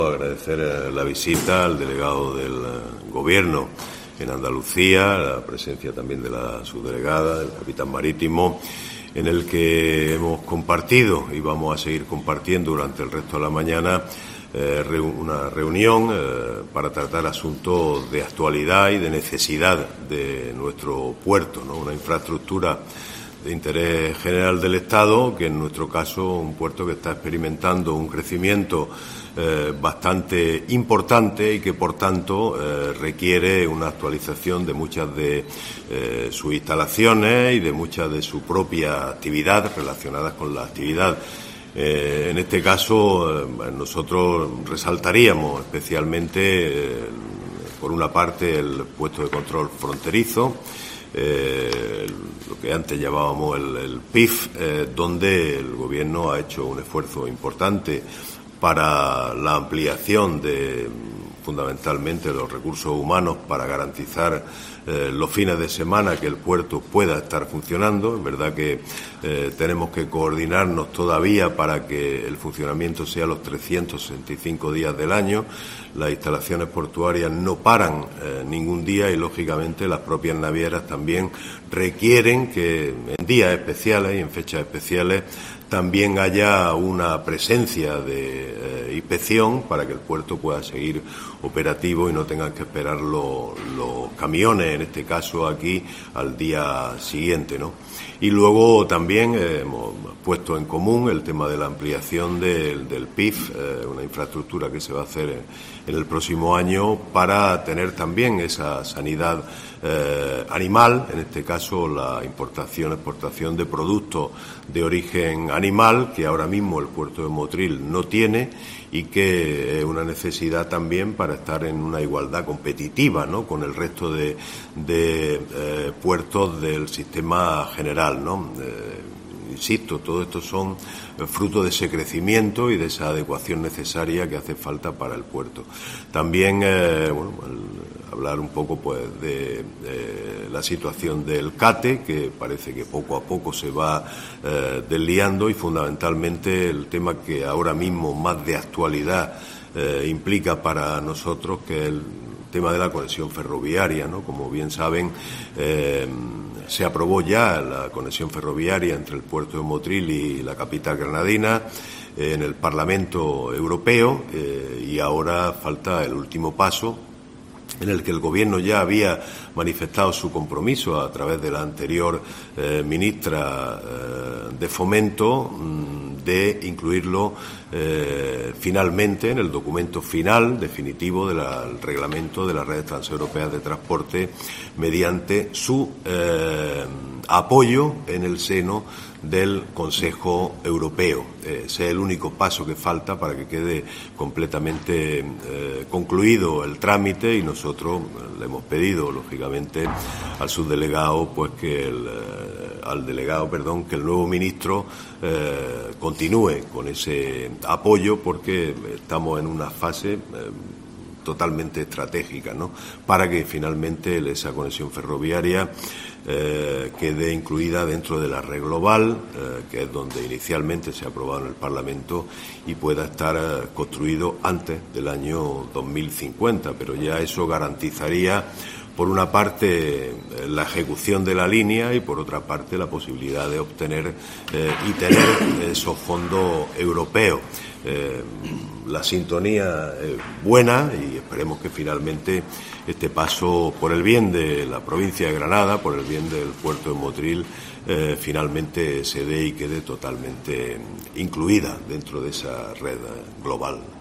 Agradecer la visita al delegado del Gobierno en Andalucía, la presencia también de la subdelegada, del capitán marítimo, en el que hemos compartido y vamos a seguir compartiendo durante el resto de la mañana una reunión para tratar asuntos de actualidad y de necesidad de nuestro puerto, ¿no? Una infraestructura de interés general del Estado, que en nuestro caso un puerto que está experimentando un crecimiento bastante importante y que por tanto requiere una actualización de muchas de sus instalaciones y de muchas de su propia actividad relacionadas con la actividad. En este caso nosotros resaltaríamos especialmente por una parte el puesto de control fronterizo, lo que antes llamábamos el PIF, donde el Gobierno ha hecho un esfuerzo importante para la ampliación de fundamentalmente los recursos humanos para garantizar los fines de semana que el puerto pueda estar funcionando. Es verdad que tenemos que coordinarnos todavía para que el funcionamiento sea los 365 días del año. Las instalaciones portuarias no paran ningún día y, lógicamente, las propias navieras también requieren que en días especiales y en fechas especiales también haya una presencia de inspección para que el puerto pueda seguir operativo y no tengan que esperar los camiones, en este caso aquí, al día siguiente, ¿no? Y luego también hemos puesto en común el tema de la ampliación del PIF, una infraestructura que se va a hacer en el próximo año para tener también esa sanidad animal, en este caso la exportación de productos de origen animal, que ahora mismo el puerto de Motril no tiene y que es una necesidad también para estar en una igualdad competitiva, ¿no?, con el resto de puertos del sistema general, ¿no? Insisto, todo esto son fruto de ese crecimiento y de esa adecuación necesaria que hace falta para el puerto. También, hablar un poco pues de la situación del CATE, que parece que poco a poco se va desliando, y fundamentalmente el tema que ahora mismo más de actualidad implica para nosotros, que es el tema de la conexión ferroviaria, ¿no? Como bien saben, se aprobó ya la conexión ferroviaria entre el puerto de Motril y la capital granadina en el Parlamento Europeo, y ahora falta el último paso, en el que el Gobierno ya había manifestado su compromiso a través de la anterior ministra de Fomento de incluirlo finalmente en el documento final definitivo del reglamento de las redes transeuropeas de transporte, mediante su apoyo en el seno del Consejo Europeo. Ese es el único paso que falta para que quede completamente concluido el trámite, y nosotros le hemos pedido, lógicamente, al subdelegado, pues que que el nuevo ministro continúe con ese apoyo, porque estamos en una fase totalmente estratégica, ¿no?, para que finalmente esa conexión ferroviaria quede incluida dentro de la red global, que es donde inicialmente se ha aprobado en el Parlamento, y pueda estar construido antes del año 2050. Pero ya eso garantizaría, por una parte, la ejecución de la línea, y por otra parte la posibilidad de obtener y tener esos fondos europeos. La sintonía es buena y esperemos que finalmente este paso, por el bien de la provincia de Granada, por el bien del puerto de Motril, finalmente se dé y quede totalmente incluida dentro de esa red global.